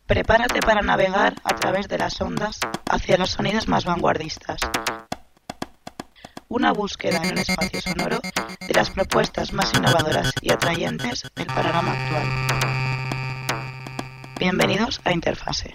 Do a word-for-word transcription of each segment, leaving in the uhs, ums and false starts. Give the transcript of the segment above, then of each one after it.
Prepárate para navegar a través de las ondas hacia los sonidos más vanguardistas. Una búsqueda en un espacio sonoro de las propuestas más innovadoras y atrayentes del panorama actual. Bienvenidos a Interfase.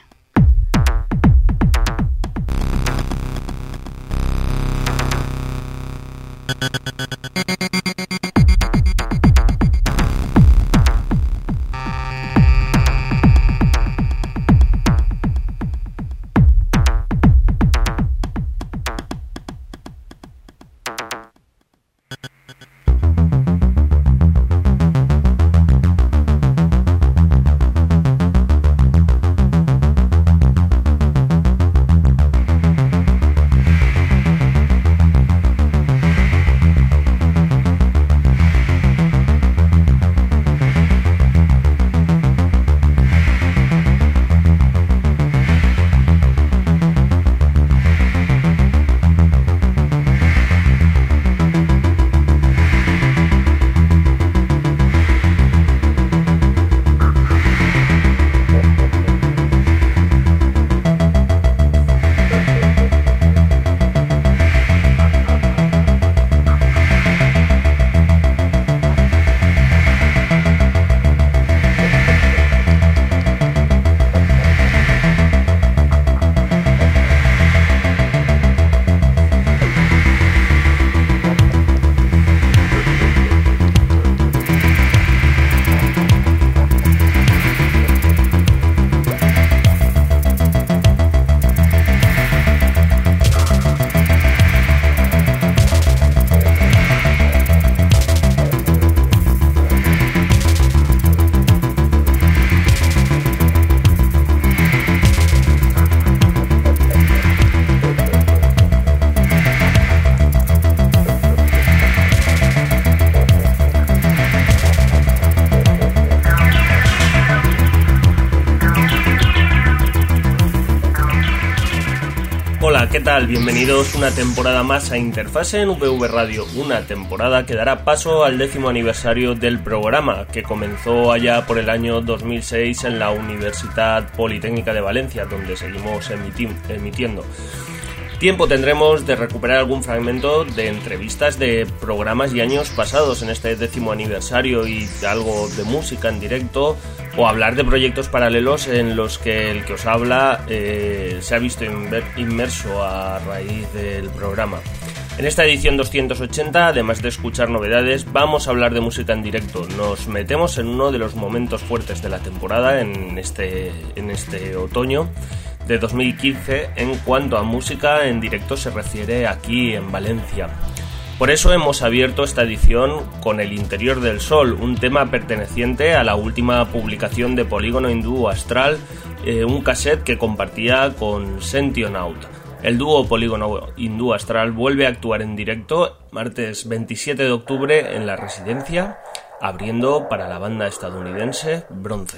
¿Qué tal? Bienvenidos una temporada más a Interfase en V V Radio, una temporada que dará paso al décimo aniversario del programa, que comenzó allá por el año dos mil seis en la Universidad Politécnica de Valencia, donde seguimos emiti- emitiendo. Tiempo tendremos de recuperar algún fragmento de entrevistas de programas y años pasados en este décimo aniversario y algo de música en directo, o hablar de proyectos paralelos en los que el que os habla eh, se ha visto inmerso a raíz del programa. En esta edición doscientos ochenta, además de escuchar novedades, vamos a hablar de música en directo. Nos metemos en uno de los momentos fuertes de la temporada en este, en este otoño de dos mil quince en cuanto a música en directo se refiere aquí en Valencia. Por eso hemos abierto esta edición con El Interior del Sol, un tema perteneciente a la última publicación de Polígono Hindú Astral, eh, un cassette que compartía con Sentionaut. El dúo Polígono Hindú Astral vuelve a actuar en directo martes veintisiete de octubre en la Residencia, abriendo para la banda estadounidense Bronce.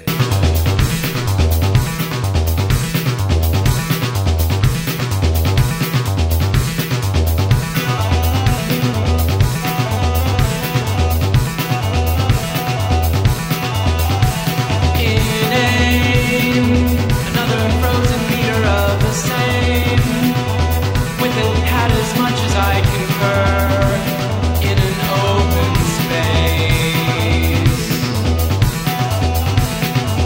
In an open space.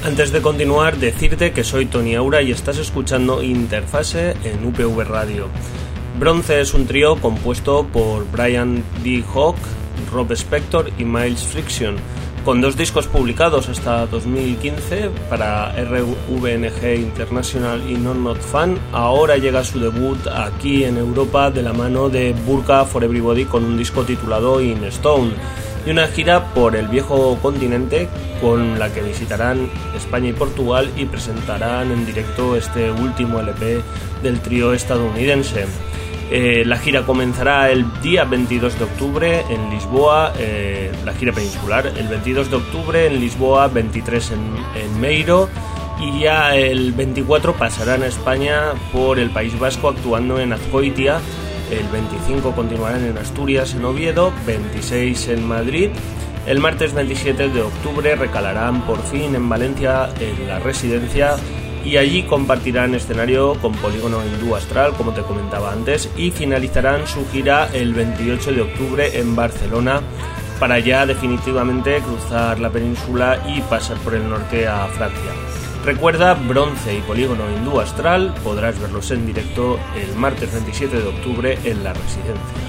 Antes de continuar, decirte que soy Tony Aura y estás escuchando Interfase en U P V Radio. Bronce es un trío compuesto por Brian D. Hawk, Rob Spector y Miles Friction, con dos discos publicados hasta dos mil quince para R V N G International y Non Not Fan. Ahora llega su debut aquí en Europa de la mano de Burqa for Everybody con un disco titulado In Stone y una gira por el viejo continente con la que visitarán España y Portugal y presentarán en directo este último L P del trío estadounidense. Eh, la gira comenzará el día veintidós de octubre en Lisboa, eh, la gira peninsular, el veintidós de octubre en Lisboa, veintitrés en, en Meiro, y ya el veinticuatro pasarán a España por el País Vasco actuando en Azkoitia, el veinticinco continuarán en Asturias, en Oviedo, veintiséis en Madrid, el martes veintisiete de octubre recalarán por fin en Valencia en la Residencia, y allí compartirán escenario con Polígono Hindú Astral, como te comentaba antes, y finalizarán su gira el veintiocho de octubre en Barcelona para ya definitivamente cruzar la península y pasar por el norte a Francia. Recuerda, Bronce y Polígono Hindú Astral podrás verlos en directo el martes veintisiete de octubre en la Residencia.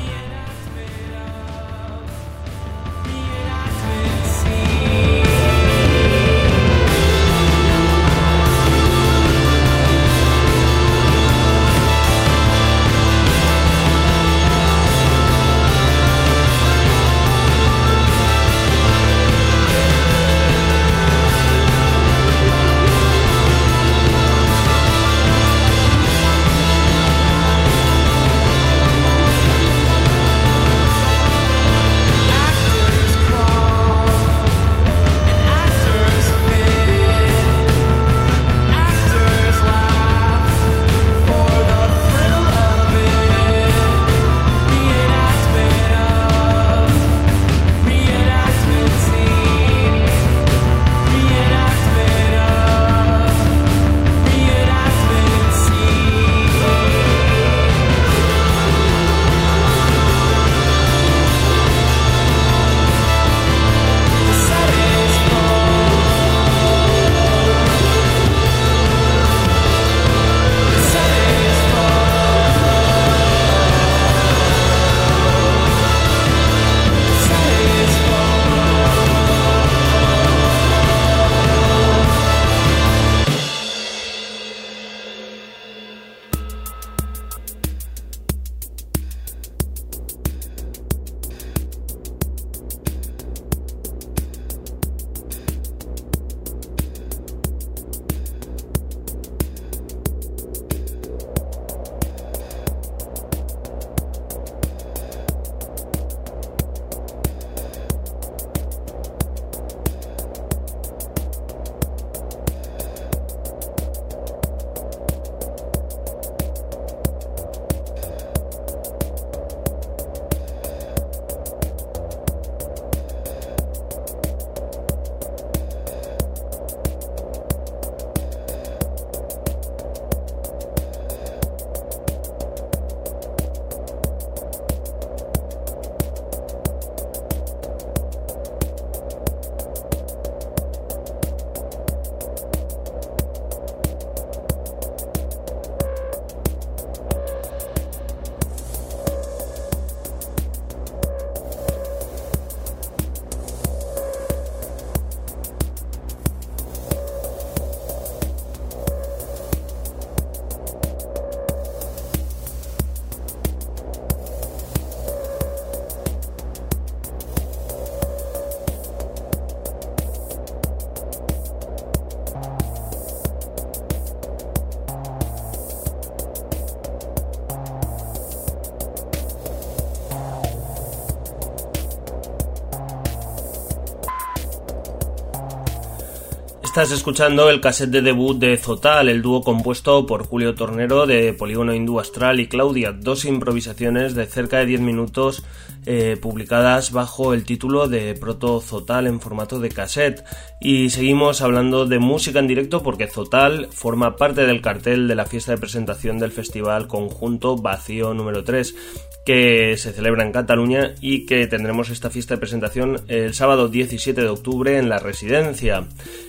Estás escuchando el cassette de debut de Zotal, el dúo compuesto por Julio Tornero de Polígono Hindú Astral y Claudia, dos improvisaciones de cerca de diez minutos eh, publicadas bajo el título de Proto Zotal en formato de cassette. Y seguimos hablando de música en directo porque Zotal forma parte del cartel de la fiesta de presentación del festival conjunto Vacío número tres, que se celebra en Cataluña y que tendremos esta fiesta de presentación el sábado diecisiete de octubre en la Residencia.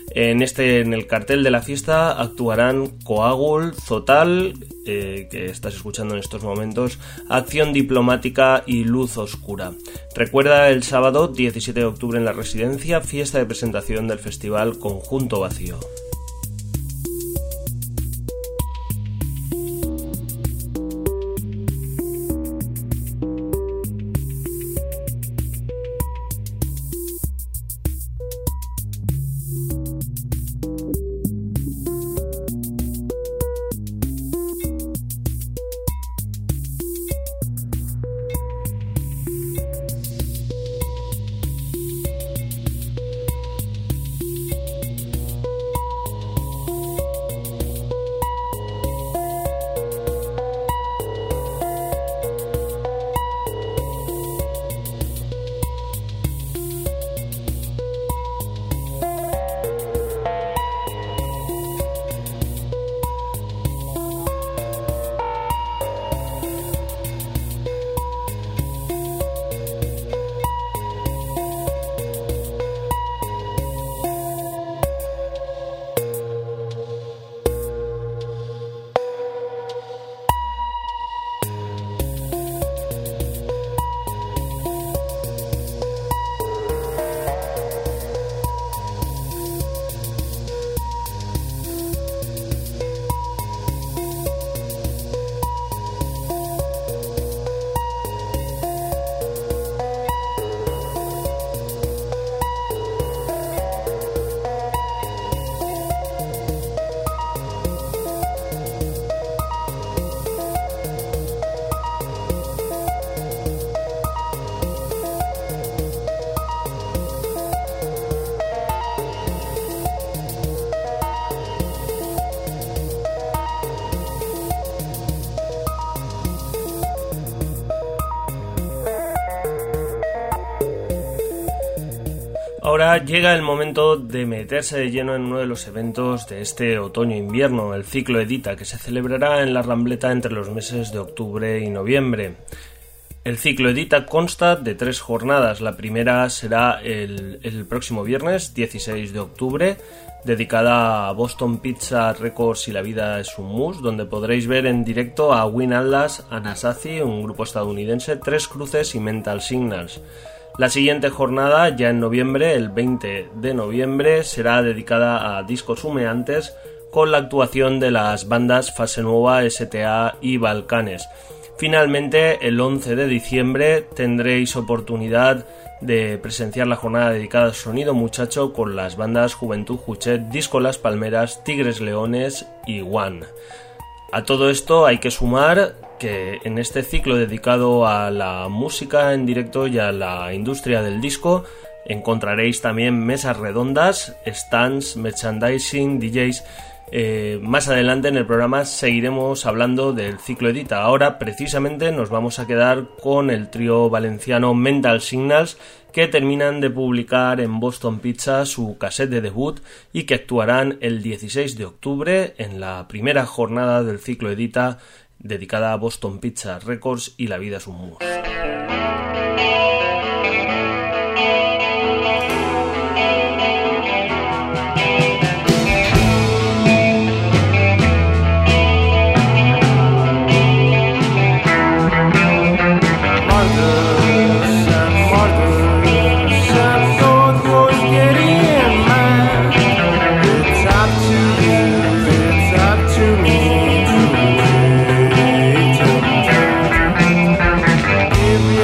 En este, en el cartel de la fiesta actuarán Coagul, Zotal, eh, que estás escuchando en estos momentos, Acción Diplomática y Luz Oscura. Recuerda, el sábado diecisiete de octubre en la Residencia, fiesta de presentación del festival Conjunto Vacío. Ahora llega el momento de meterse de lleno en uno de los eventos de este otoño-invierno, el Ciclo Edita, que se celebrará en la Rambleta entre los meses de octubre y noviembre. El Ciclo Edita consta de tres jornadas. La primera será el, el próximo viernes, dieciséis de octubre, dedicada a Boston Pizza Records y La Vida es un Mus, donde podréis ver en directo a Win Atlas, Anasazi, un grupo estadounidense, Tres Cruces y Mental Signals. La siguiente jornada, ya en noviembre, el veinte de noviembre, será dedicada a discos humeantes con la actuación de las bandas Fase Nueva, S T A y Balcanes. Finalmente, el once de diciembre tendréis oportunidad de presenciar la jornada dedicada al sonido muchacho con las bandas Juventud Juchet, Disco Las Palmeras, Tigres Leones y One. A todo esto hay que sumar que en este ciclo dedicado a la música en directo y a la industria del disco encontraréis también mesas redondas, stands, merchandising, D Js. Eh, más adelante en el programa seguiremos hablando del Ciclo Edita. Ahora precisamente nos vamos a quedar con el trío valenciano Mental Signals, que terminan de publicar en Boston Pizza su cassette de debut y que actuarán el dieciséis de octubre en la primera jornada del Ciclo Edita dedicada a Boston Pizza Records y La Vida es un Mus. Give me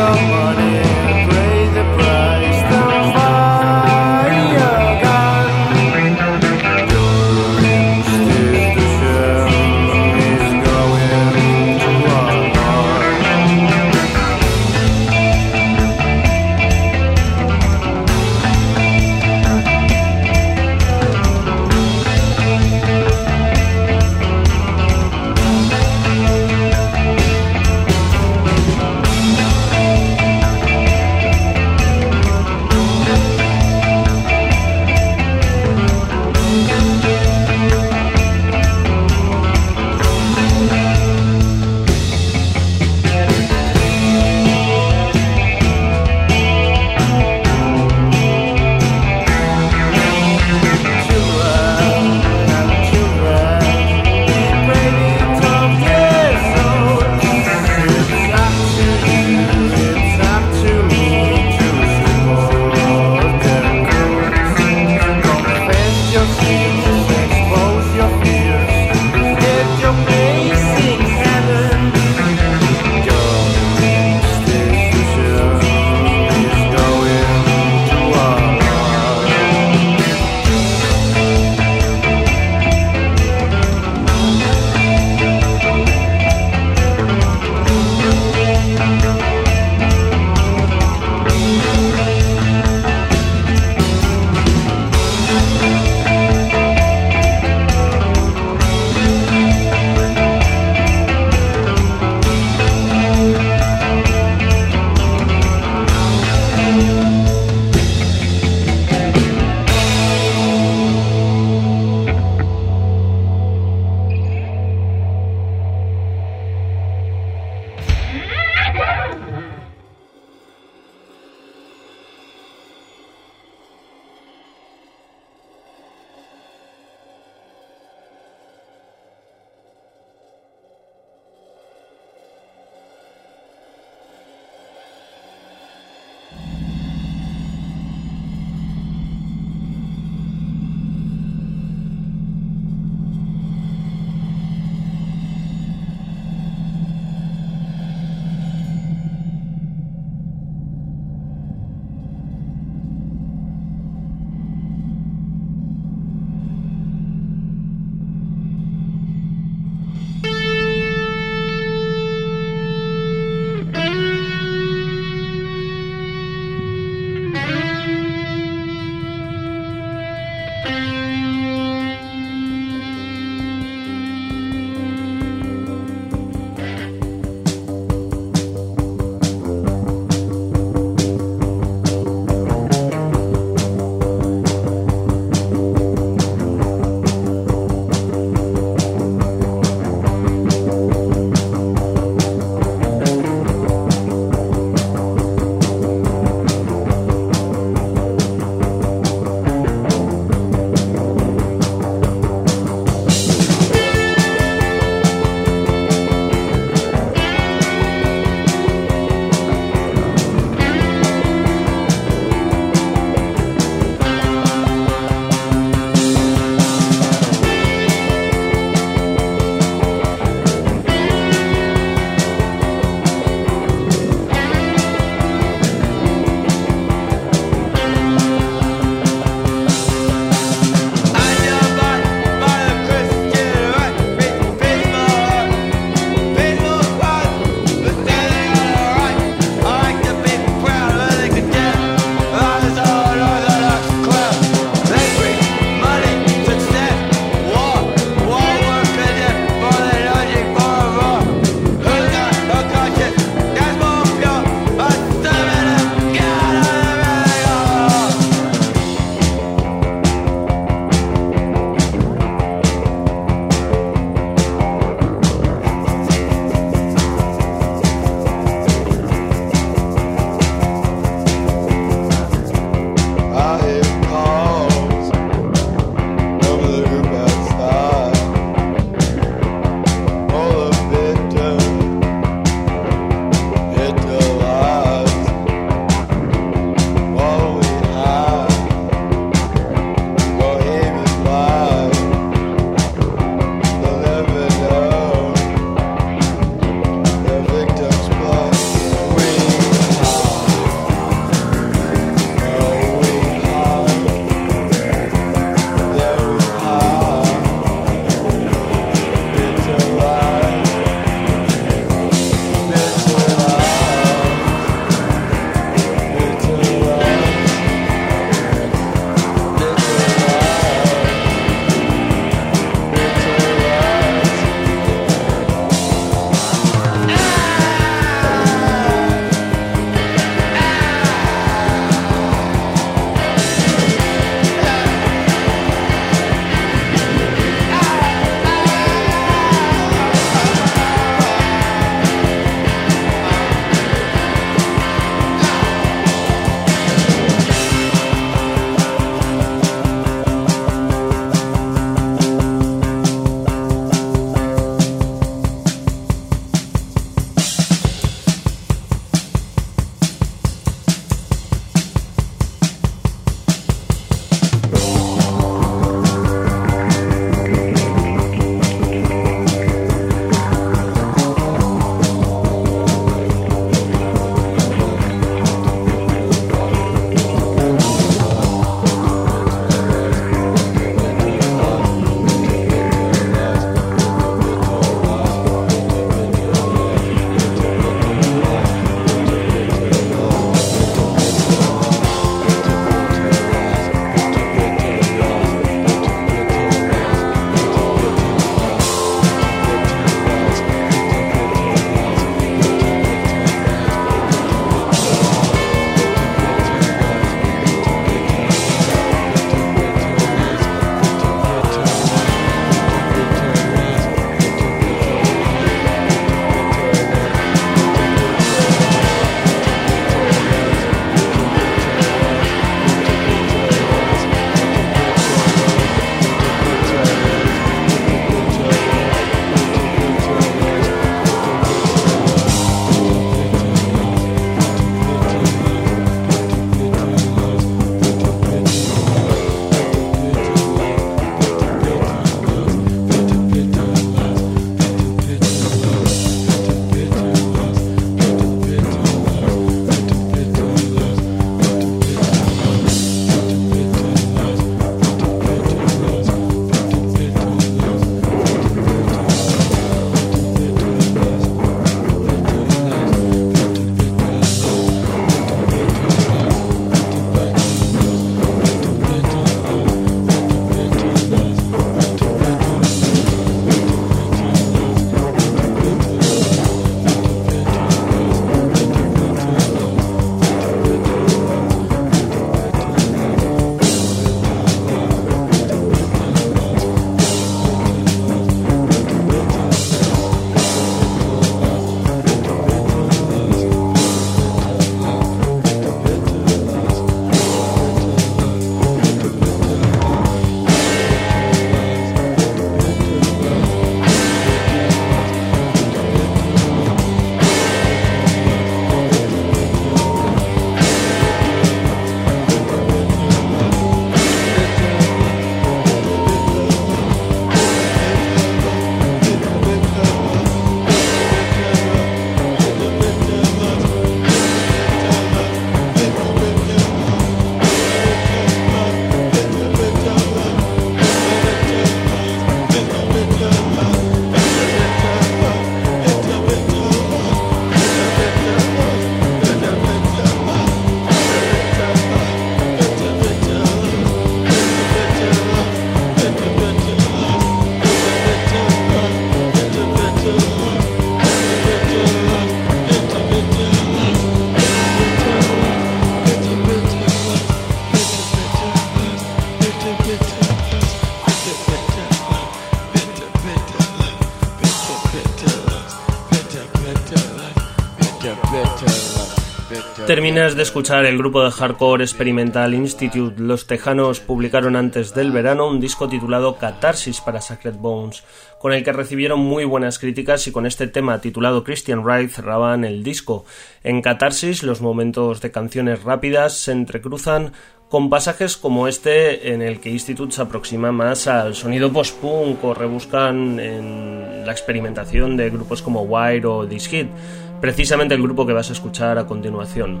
Terminas de escuchar el grupo de hardcore Experimental Institute. Los tejanos publicaron antes del verano un disco titulado Catarsis para Sacred Bones, con el que recibieron muy buenas críticas, y con este tema titulado Christian Right cerraban el disco. En Catarsis los momentos de canciones rápidas se entrecruzan con pasajes como este, en el que Institute se aproxima más al sonido post-punk o rebuscan en la experimentación de grupos como Wire o This Hit, precisamente el grupo que vas a escuchar a continuación.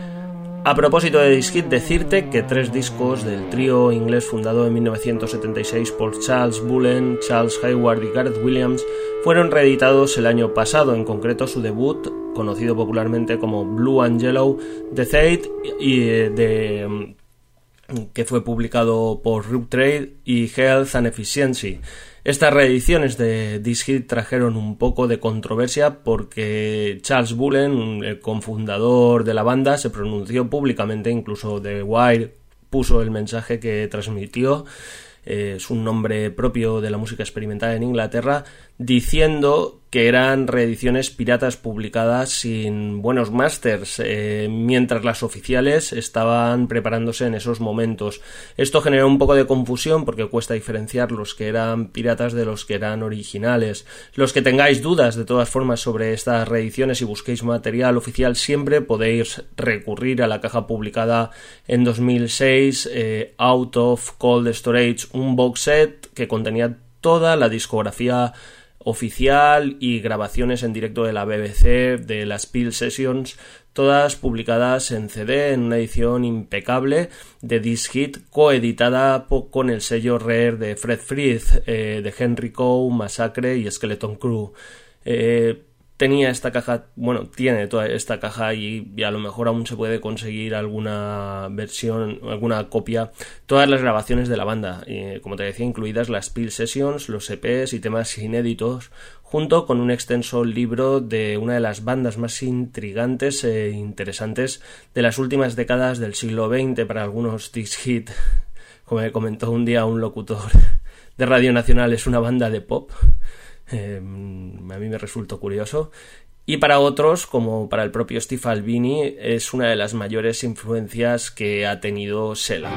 A propósito de This Hit, decirte que tres discos del trío inglés fundado en mil novecientos setenta y seis por Charles Bullen, Charles Hayward y Gareth Williams fueron reeditados el año pasado, en concreto su debut, conocido popularmente como Blue and Yellow, The Fate, y de, que fue publicado por Rough Trade, y Health and Efficiency. Estas reediciones de This Hit trajeron un poco de controversia porque Charles Bullen, el cofundador de la banda, se pronunció públicamente, incluso The Wire puso el mensaje que transmitió, eh, es un nombre propio de la música experimental en Inglaterra, diciendo que eran reediciones piratas publicadas sin buenos masters, eh, mientras las oficiales estaban preparándose en esos momentos. Esto generó un poco de confusión porque cuesta diferenciar los que eran piratas de los que eran originales. Los que tengáis dudas, de todas formas, sobre estas reediciones y busquéis material oficial, siempre podéis recurrir a la caja publicada en dos mil seis, eh, Out of Cold Storage, un box set que contenía toda la discografía oficial y grabaciones en directo de la B B C, de las Peel Sessions, todas publicadas en C D en una edición impecable de This Hit, coeditada con el sello Rare de Fred Frith, eh, de Henry Coe, Massacre y Skeleton Crew. Eh, tenía esta caja, bueno, tiene toda esta caja y, y a lo mejor aún se puede conseguir alguna versión, alguna copia, todas las grabaciones de la banda, eh, como te decía, incluidas las Peel Sessions, los E Pes y temas inéditos, junto con un extenso libro de una de las bandas más intrigantes e interesantes de las últimas décadas del siglo veinte. Para algunos, This Hit, como me comentó un día un locutor de Radio Nacional, es una banda de pop. Eh, a mí me resultó curioso, y para otros, como para el propio Steve Albini, es una de las mayores influencias que ha tenido Shellac.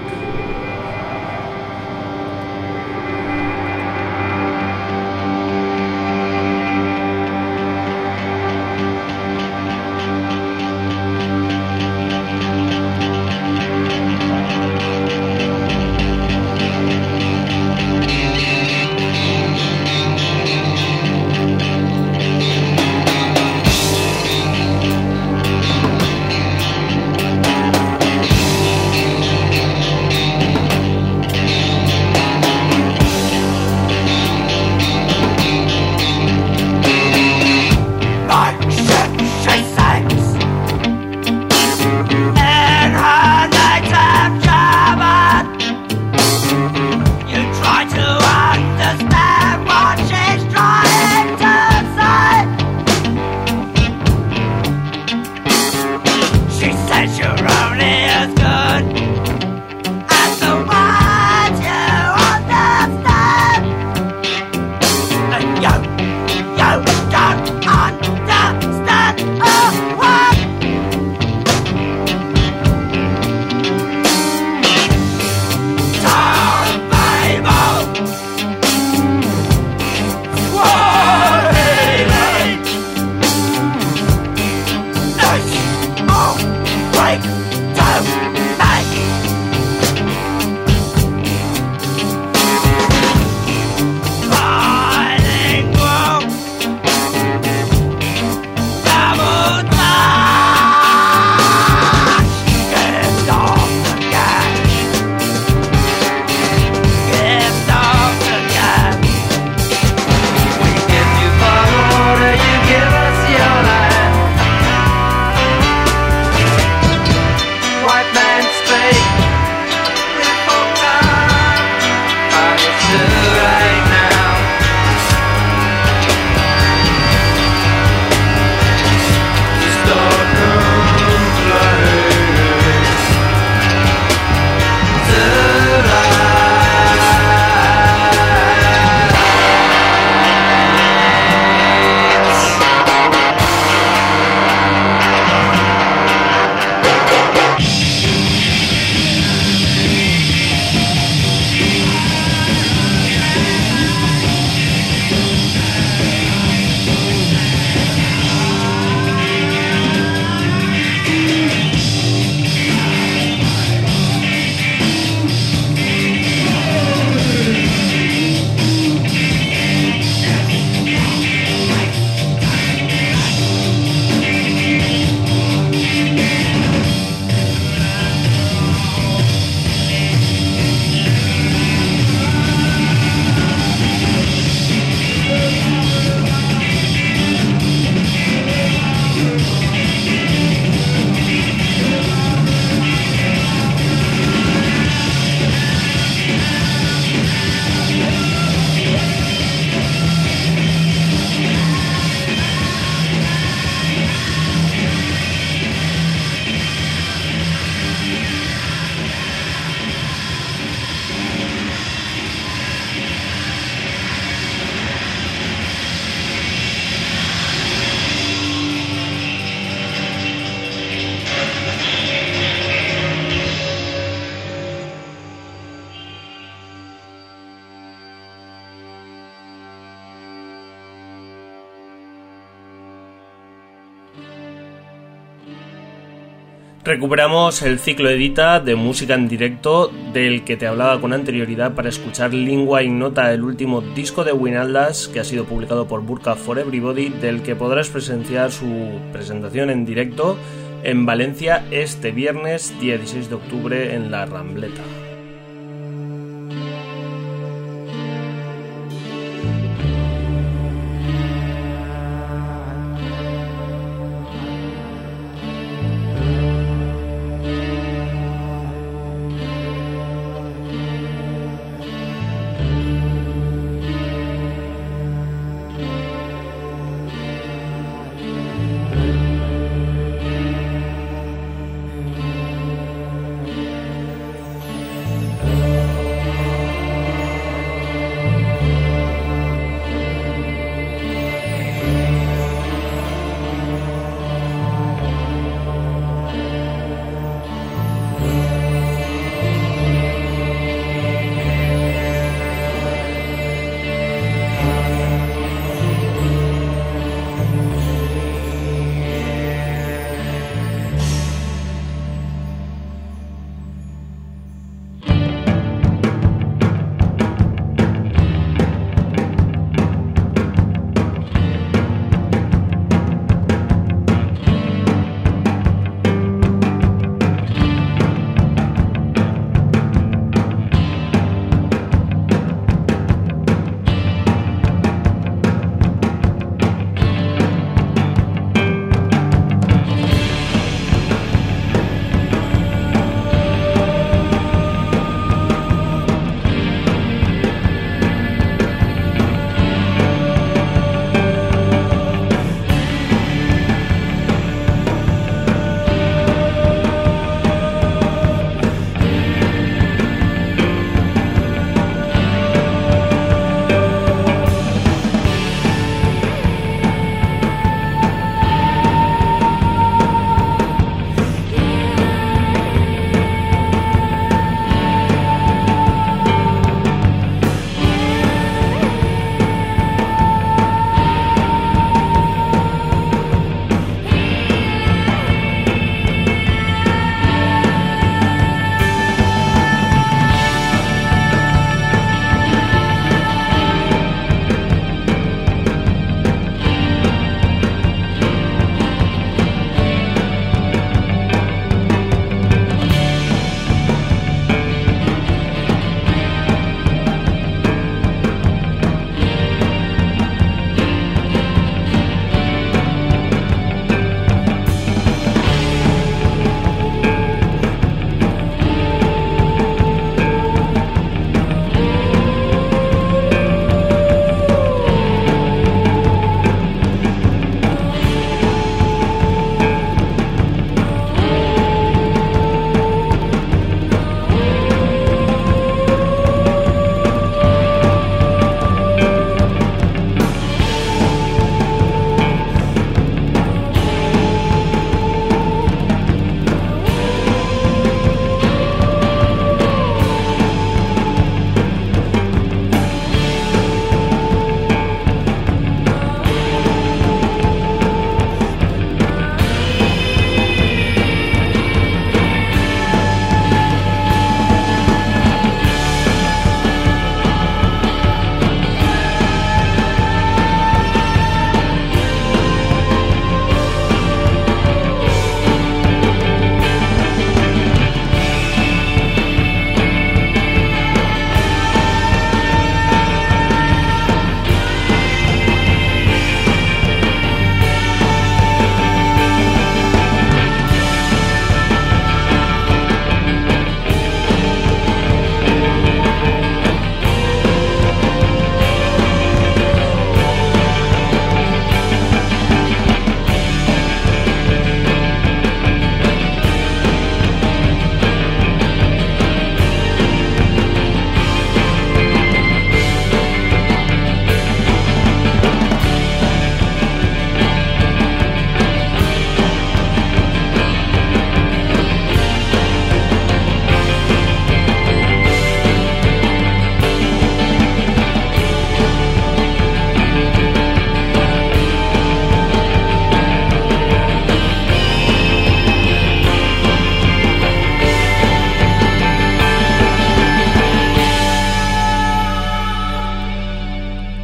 Recuperamos el ciclo Edita de música en directo del que te hablaba con anterioridad para escuchar Lingua Ignota, el último disco de Winaldas que ha sido publicado por Burka for Everybody, del que podrás presenciar su presentación en directo en Valencia este viernes dieciséis de octubre en La Rambleta.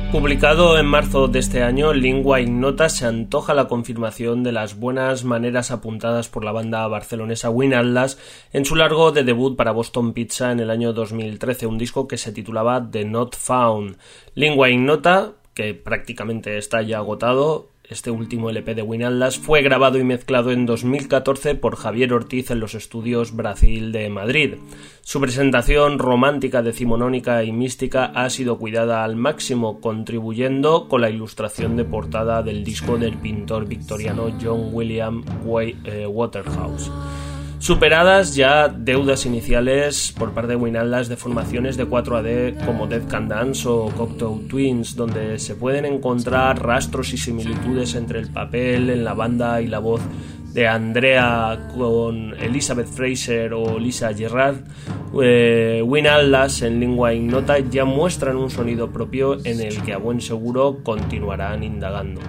Publicado en marzo de este año, Lingua Ignota se antoja la confirmación de las buenas maneras apuntadas por la banda barcelonesa Win Atlas en su largo de debut para Boston Pizza en el año dos mil trece, un disco que se titulaba The Not Found. Lingua Ignota, que prácticamente está ya agotado, este último L P de Win Atlas, fue grabado y mezclado en dos mil catorce por Javier Ortiz en los estudios Brasil de Madrid. Su presentación romántica, decimonónica y mística ha sido cuidada al máximo, contribuyendo con la ilustración de portada del disco del pintor victoriano John William Waterhouse. Superadas ya deudas iniciales por parte de Win Atlas de formaciones de cuatro A D como Dead Can Dance o Cocteau Twins, donde se pueden encontrar rastros y similitudes entre el papel en la banda y la voz de Andrea con Elizabeth Fraser o Lisa Gerrard, eh, Win Atlas en Lingua Ignota ya muestran un sonido propio en el que a buen seguro continuarán indagando.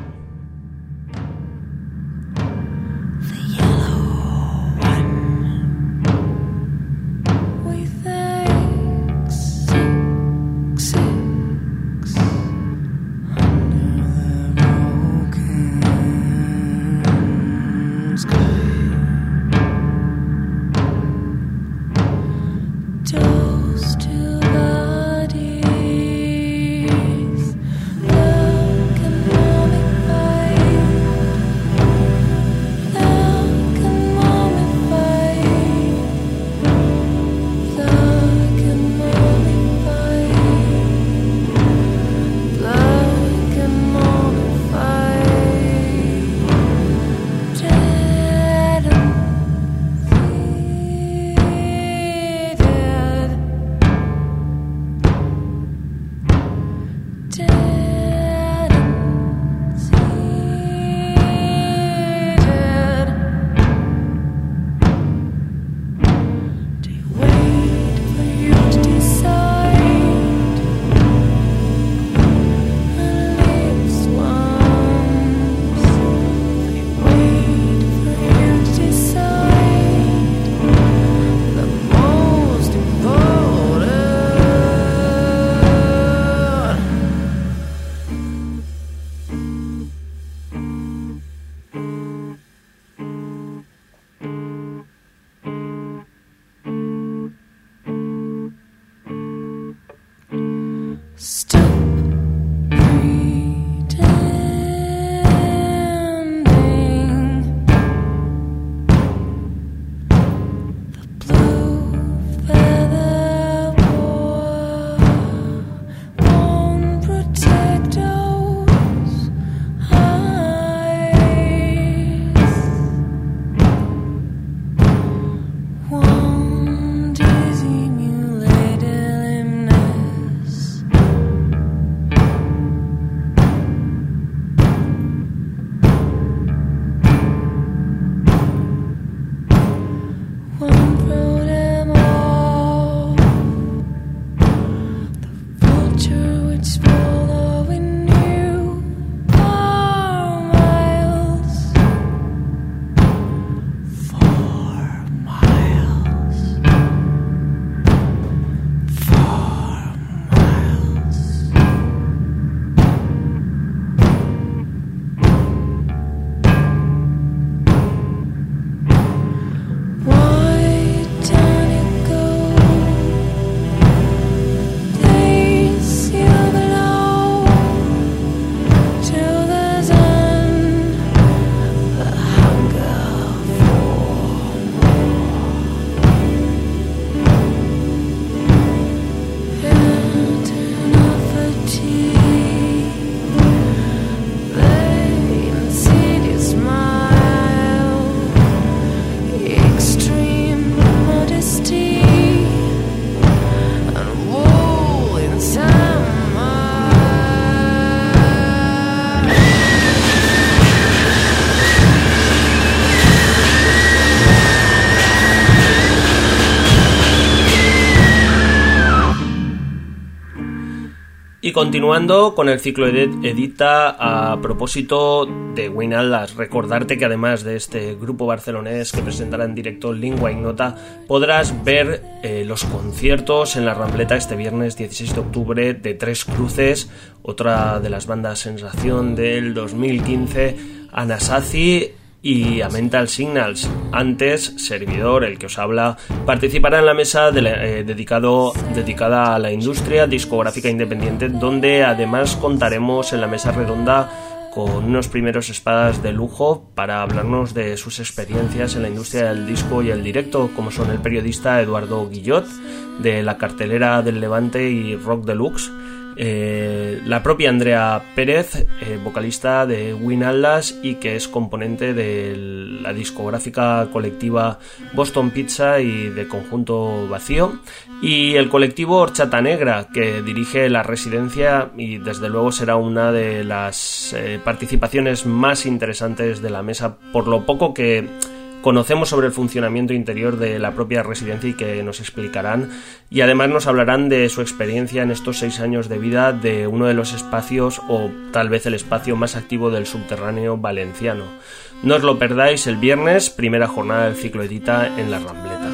Y continuando con el ciclo Edita, a propósito de Win Atlas, recordarte que además de este grupo barcelonés que presentará en directo Lingua Ignota, podrás ver eh, los conciertos en la Rambleta este viernes dieciséis de octubre de Tres Cruces, otra de las bandas sensación del dos mil quince, Anasazi y a Mental Signals. Antes, servidor, el que os habla, participará en la mesa de la, eh, dedicado, dedicada a la industria discográfica independiente, donde además contaremos en la mesa redonda con unos primeros espadas de lujo para hablarnos de sus experiencias en la industria del disco y el directo, como son el periodista Eduardo Guillot, de La Cartelera del Levante y Rock Deluxe, Eh, la propia Andrea Pérez, eh, vocalista de Win Atlas y que es componente de la discográfica colectiva Boston Pizza y de Conjunto Vacío, y el colectivo Horchata Negra, que dirige la residencia y desde luego será una de las eh, participaciones más interesantes de la mesa, por lo poco que conocemos sobre el funcionamiento interior de la propia residencia y que nos explicarán, y además nos hablarán de su experiencia en estos seis años de vida de uno de los espacios, o tal vez el espacio más activo del subterráneo valenciano. No os lo perdáis el viernes, primera jornada del ciclo Edita en la Rambleta.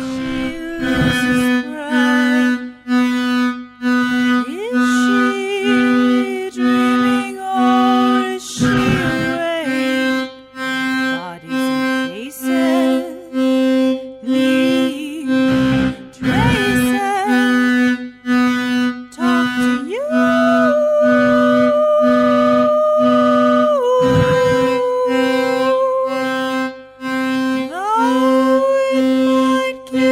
Though it might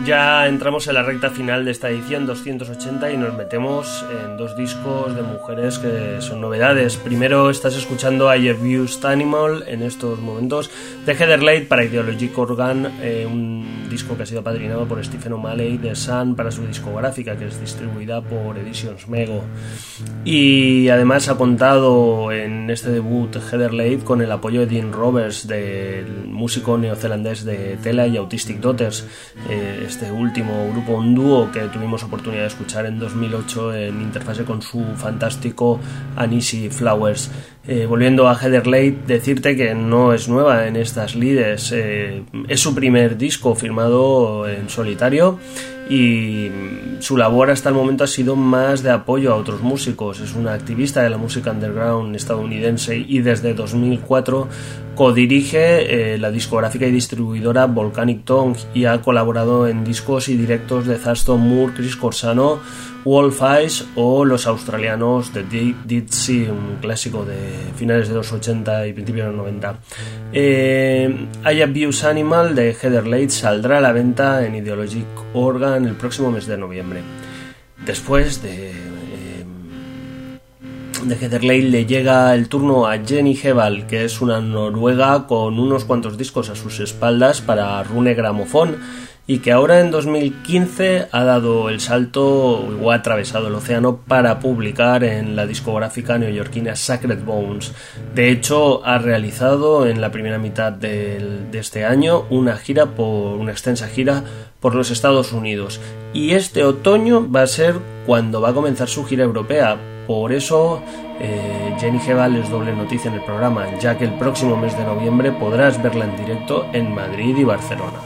Ya entramos en la recta final de esta edición doscientos ochenta y nos metemos en dos discos de mujeres que son novedades. Primero estás escuchando I Abused Animal en estos momentos de Heather Leigh para Ideologic Organ, eh, un disco que ha sido apadrinado por Stephen O'Malley de Sun para su discográfica, que es distribuida por Editions Mego. Y además ha contado en este debut Heather Leigh con el apoyo de Dean Roberts, del músico neozelandés de Tela y Autistic Daughters, eh, este último grupo, un dúo que tuvimos oportunidad de escuchar en dos mil ocho en Interfase con su fantástico Uneasy Flowers. Eh, volviendo a Heather Leigh, decirte que no es nueva en estas lides, eh, es su primer disco firmado en solitario y su labor hasta el momento ha sido más de apoyo a otros músicos. Es una activista de la música underground estadounidense y desde dos mil cuatro codirige eh, la discográfica y distribuidora Volcanic Tongue y ha colaborado en discos y directos de Thurston Moore, Chris Corsano, Wolf Eyes o los australianos de Dead Sea, un clásico de finales de los ochenta y principios de los noventa. Eh, I Abused Animal de Heather Leigh saldrá a la venta en Ideologic Organ el próximo mes de noviembre. Después de, eh, de Heather Leigh le llega el turno a Jenny Heval, que es una noruega con unos cuantos discos a sus espaldas para Rune Gramophone, y que ahora en dos mil quince ha dado el salto o ha atravesado el océano para publicar en la discográfica neoyorquina Sacred Bones. De hecho, ha realizado en la primera mitad de, de este año una gira por una extensa gira por los Estados Unidos, y este otoño va a ser cuando va a comenzar su gira europea. Por eso eh, Jenny Heval es doble noticia en el programa, ya que el próximo mes de noviembre podrás verla en directo en Madrid y Barcelona.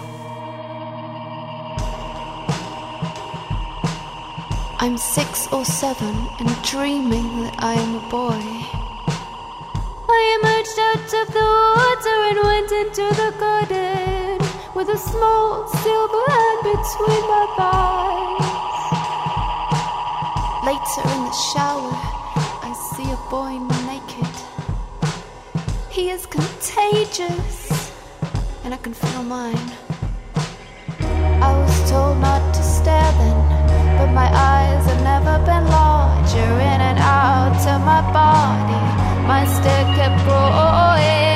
I'm six or seven and dreaming that I am a boy. I emerged out of the water and went into the garden with a small silver hand between my thighs. Later in the shower, I see a boy naked. He is contagious, and I can feel mine. I was told not to stare then, but my eyes have never been larger. In and out of my body, my stare kept growing.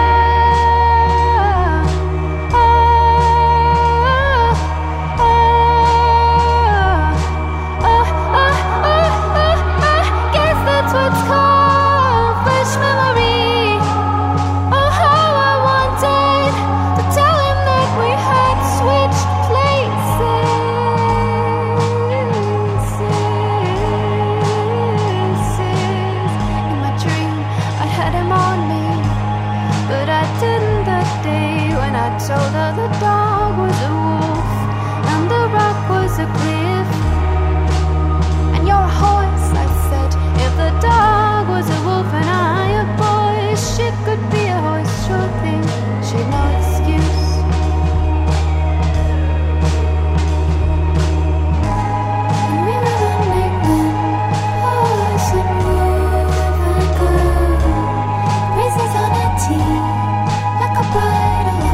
Told her the dog was a wolf and the rock was a cliff. And you're a horse, I said. If the dog was a wolf and I a boy, she could be a horse, sure thing. She'd no excuse. And we were running then, horse and wolf and girl, races on a tee, like a bird.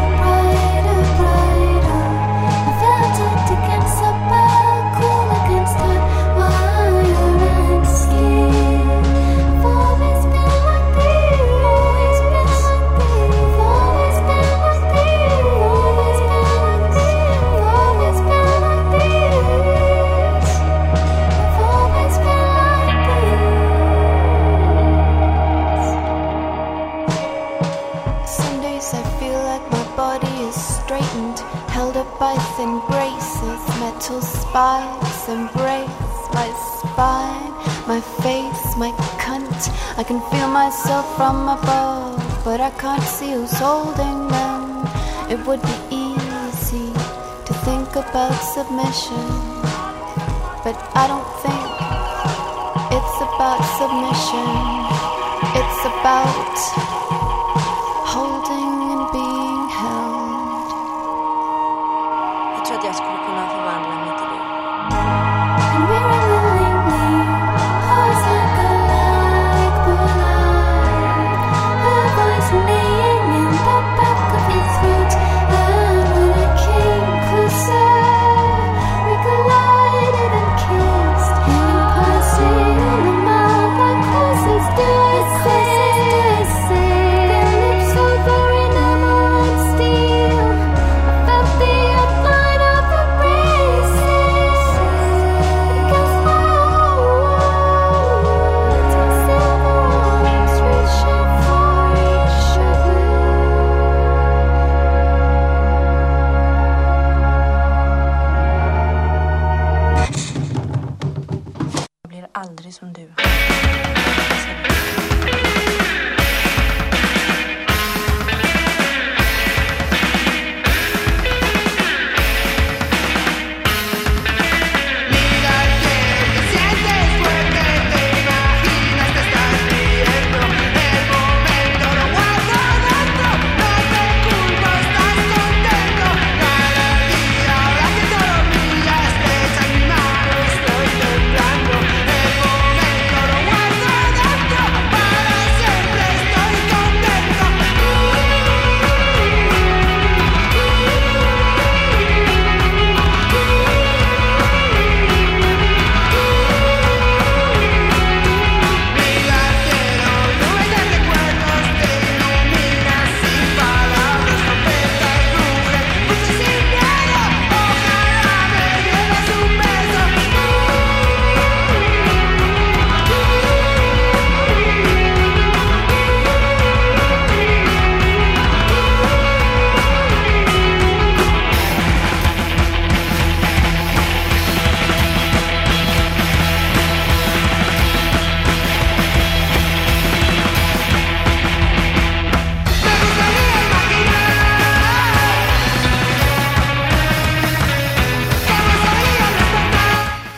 By thin braces, metal spikes embrace my spine, my face, my cunt. I can feel myself from above, but I can't see who's holding them. It would be easy to think about submission, but I don't think it's about submission. It's about holding and being held. Jag skulle kunna förvandla mig till det. And we're willingly, horse like a like blind. Her voice neighing in the back of his throat. And when I came closer,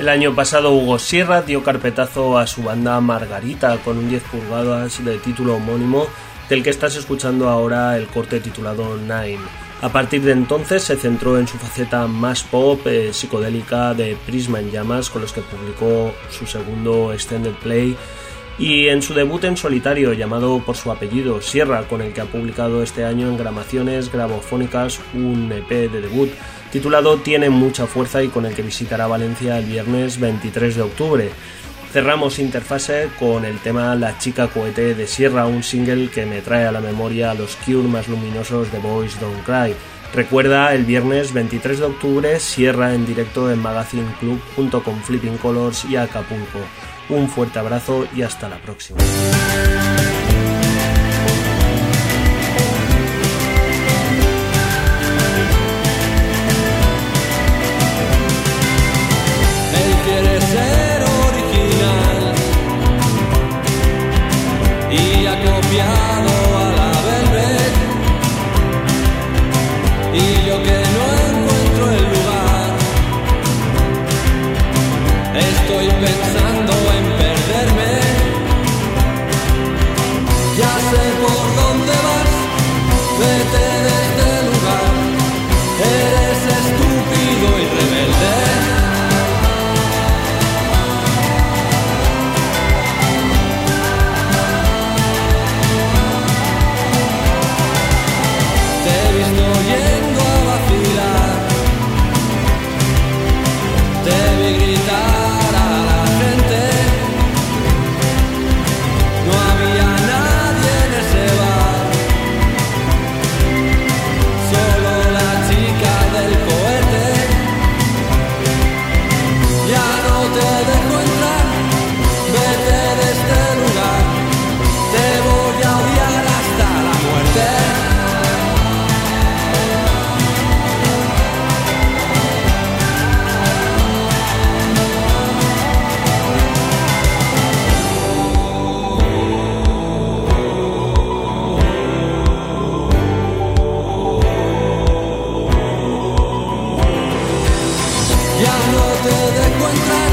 El año pasado Hugo Sierra dio carpetazo a su banda Margarita con un diez pulgadas de título homónimo, del que estás escuchando ahora el corte titulado Nine. A partir de entonces se centró en su faceta más pop, eh, psicodélica de Prisma en Llamas, con los que publicó su segundo extended play, y en su debut en solitario, llamado por su apellido, Sierra, con el que ha publicado este año en Gramaciones Gramofónicas un E P de debut titulado Tiene mucha fuerza y con el que visitará Valencia el viernes veintitrés de octubre. Cerramos Interfase con el tema La chica cohete de Sierra, un single que me trae a la memoria a los Cure más luminosos de Boys Don't Cry. Recuerda, el viernes veintitrés de octubre, Sierra en directo en Magazine Club junto con Flipping Colors y Acapulco. Un fuerte abrazo y hasta la próxima. Él quiere ser original y ha copiado a la Velvet, y yo que no encuentro el lugar, estoy pensando en perderme. Ya sé por dónde vas, vete de este lugar, eres estúpido y rebelde. Yendo a vacilar, te vi gritar a la gente, no había nadie en ese bar, solo la chica del cohete. Ya no te dejo entrar, vete de este lugar, te voy a odiar hasta la muerte. Ya no te dejo entrar.